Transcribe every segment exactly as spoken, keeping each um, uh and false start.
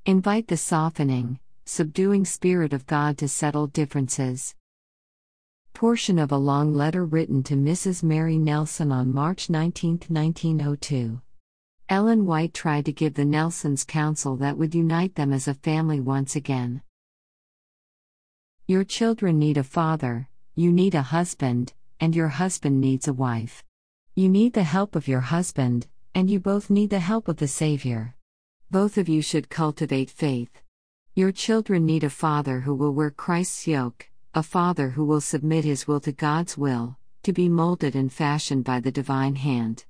Invite the softening, subduing Spirit of God to settle differences. Portion of a long letter written to Missus Mary Nelson on March nineteenth, nineteen oh two. Ellen White tried to give the Nelsons counsel that would unite them as a family once again. Your children need a father, you need a husband, and your husband needs a wife. You need the help of your husband, and you both need the help of the Savior. Both of you should cultivate faith. Your children need a father who will wear Christ's yoke, a father who will submit his will to God's will, to be molded and fashioned by the divine hand.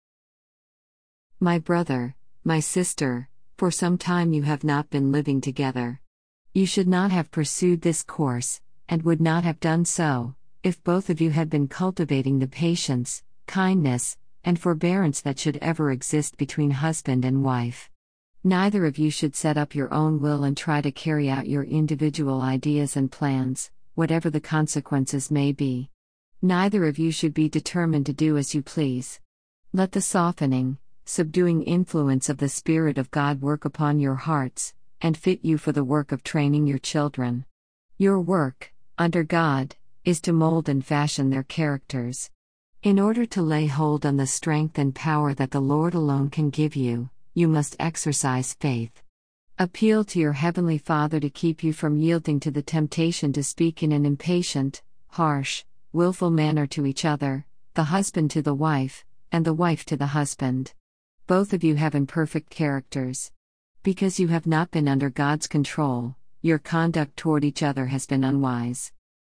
My brother, my sister, for some time you have not been living together. You should not have pursued this course, and would not have done so, if both of you had been cultivating the patience, kindness, and forbearance that should ever exist between husband and wife. Neither of you should set up your own will and try to carry out your individual ideas and plans, whatever the consequences may be. Neither of you should be determined to do as you please. Let the softening, subduing influence of the Spirit of God work upon your hearts, and fit you for the work of training your children. Your work, under God, is to mold and fashion their characters. In order to lay hold on the strength and power that the Lord alone can give you, you must exercise faith. Appeal to your Heavenly Father to keep you from yielding to the temptation to speak in an impatient, harsh, willful manner to each other, the husband to the wife, and the wife to the husband. Both of you have imperfect characters. Because you have not been under God's control, your conduct toward each other has been unwise.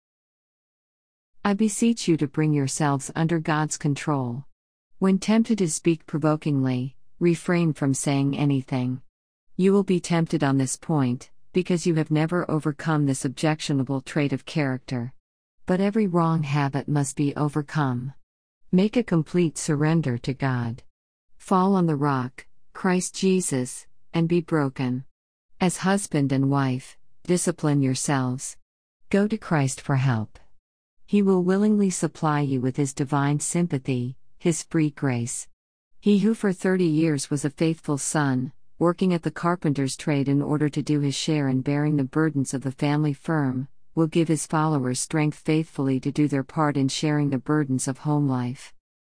I beseech you to bring yourselves under God's control. When tempted to speak provokingly, refrain from saying anything. You will be tempted on this point, because you have never overcome this objectionable trait of character. But every wrong habit must be overcome. Make a complete surrender to God. Fall on the rock, Christ Jesus, and be broken. As husband and wife, discipline yourselves. Go to Christ for help. He will willingly supply you with His divine sympathy, His free grace. He who for thirty years was a faithful son, working at the carpenter's trade in order to do his share in bearing the burdens of the family firm, will give his followers strength faithfully to do their part in sharing the burdens of home life.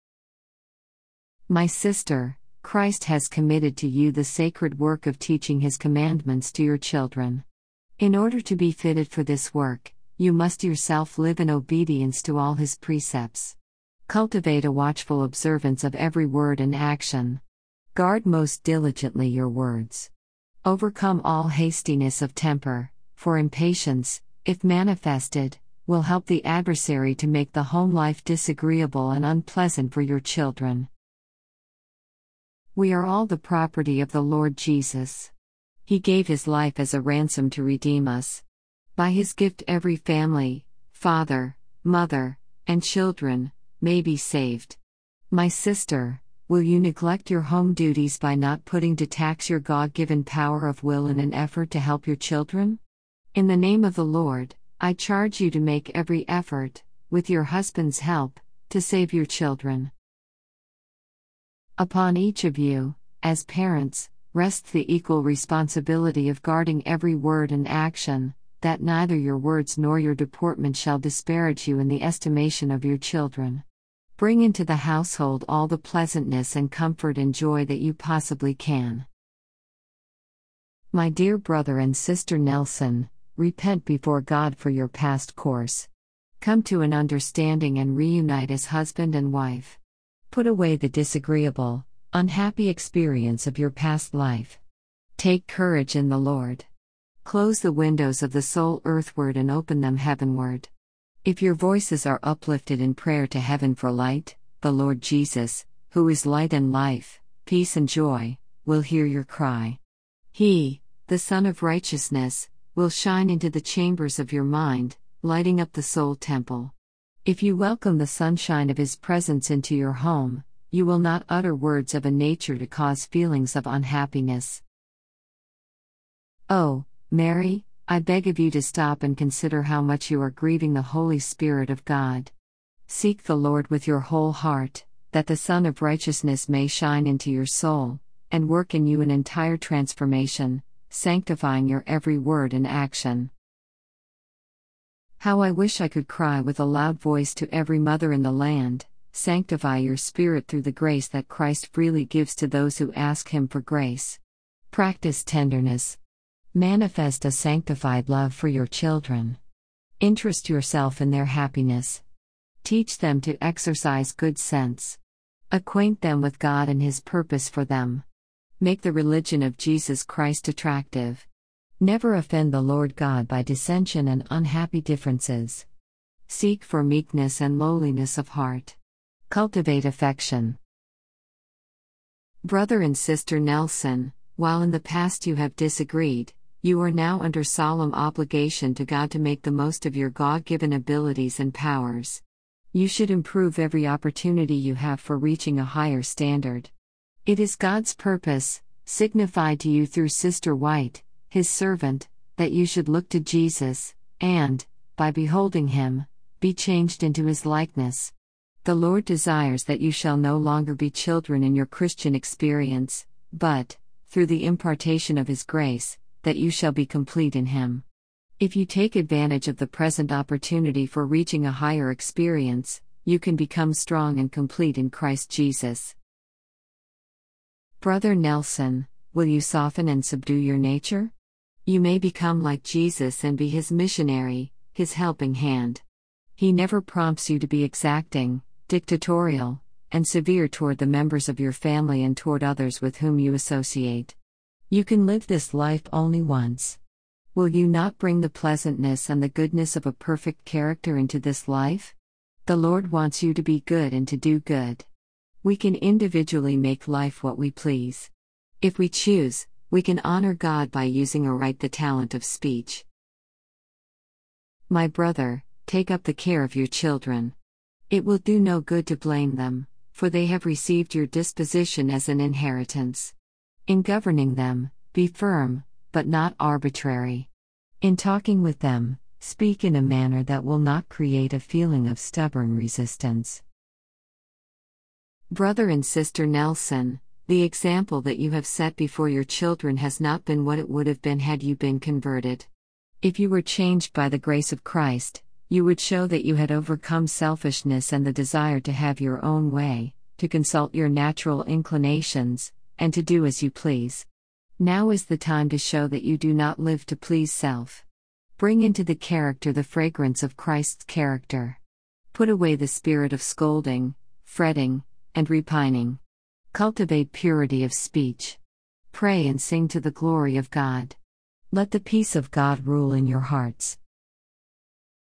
My sister, Christ has committed to you the sacred work of teaching His commandments to your children. In order to be fitted for this work, you must yourself live in obedience to all His precepts. Cultivate a watchful observance of every word and action. Guard most diligently your words. Overcome all hastiness of temper, for impatience, if manifested, will help the adversary to make the home life disagreeable and unpleasant for your children. We are all the property of the Lord Jesus. He gave His life as a ransom to redeem us. By His gift every family, father, mother, and children, may be saved. My sister, will you neglect your home duties by not putting to tax your God-given power of will in an effort to help your children? In the name of the Lord, I charge you to make every effort, with your husband's help, to save your children. Upon each of you, as parents, rests the equal responsibility of guarding every word and action, that neither your words nor your deportment shall disparage you in the estimation of your children. Bring into the household all the pleasantness and comfort and joy that you possibly can. My dear brother and sister Nelson, repent before God for your past course. Come to an understanding and reunite as husband and wife. Put away the disagreeable, unhappy experience of your past life. Take courage in the Lord. Close the windows of the soul earthward and open them heavenward. If your voices are uplifted in prayer to heaven for light, the Lord Jesus, who is light and life, peace and joy, will hear your cry. He, the Sun of Righteousness, will shine into the chambers of your mind, lighting up the soul temple. If you welcome the sunshine of His presence into your home, you will not utter words of a nature to cause feelings of unhappiness. Oh, Mary, I beg of you to stop and consider how much you are grieving the Holy Spirit of God. Seek the Lord with your whole heart, that the Sun of Righteousness may shine into your soul, and work in you an entire transformation, sanctifying your every word and action. How I wish I could cry with a loud voice to every mother in the land, sanctify your spirit through the grace that Christ freely gives to those who ask Him for grace. Practice tenderness. Manifest a sanctified love for your children. Interest yourself in their happiness. Teach them to exercise good sense. Acquaint them with God and His purpose for them. Make the religion of Jesus Christ attractive. Never offend the Lord God by dissension and unhappy differences. Seek for meekness and lowliness of heart. Cultivate affection. Brother and Sister Nelson, while in the past you have disagreed, you are now under solemn obligation to God to make the most of your God-given abilities and powers. You should improve every opportunity you have for reaching a higher standard. It is God's purpose, signified to you through Sister White, His servant, that you should look to Jesus, and, by beholding Him, be changed into His likeness. The Lord desires that you shall no longer be children in your Christian experience, but, through the impartation of His grace, that you shall be complete in Him. If you take advantage of the present opportunity for reaching a higher experience, you can become strong and complete in Christ Jesus. Brother Nelson, will you soften and subdue your nature? You may become like Jesus and be His missionary, His helping hand. He never prompts you to be exacting, dictatorial, and severe toward the members of your family and toward others with whom you associate. You can live this life only once. Will you not bring the pleasantness and the goodness of a perfect character into this life? The Lord wants you to be good and to do good. We can individually make life what we please. If we choose, we can honor God by using aright the talent of speech. My brother, take up the care of your children. It will do no good to blame them, for they have received your disposition as an inheritance. In governing them, be firm, but not arbitrary. In talking with them, speak in a manner that will not create a feeling of stubborn resistance. Brother and Sister Nelson, the example that you have set before your children has not been what it would have been had you been converted. If you were changed by the grace of Christ, you would show that you had overcome selfishness and the desire to have your own way, to consult your natural inclinations, and to do as you please. Now is the time to show that you do not live to please self. Bring into the character the fragrance of Christ's character. Put away the spirit of scolding, fretting, and repining. Cultivate purity of speech. Pray and sing to the glory of God. Let the peace of God rule in your hearts.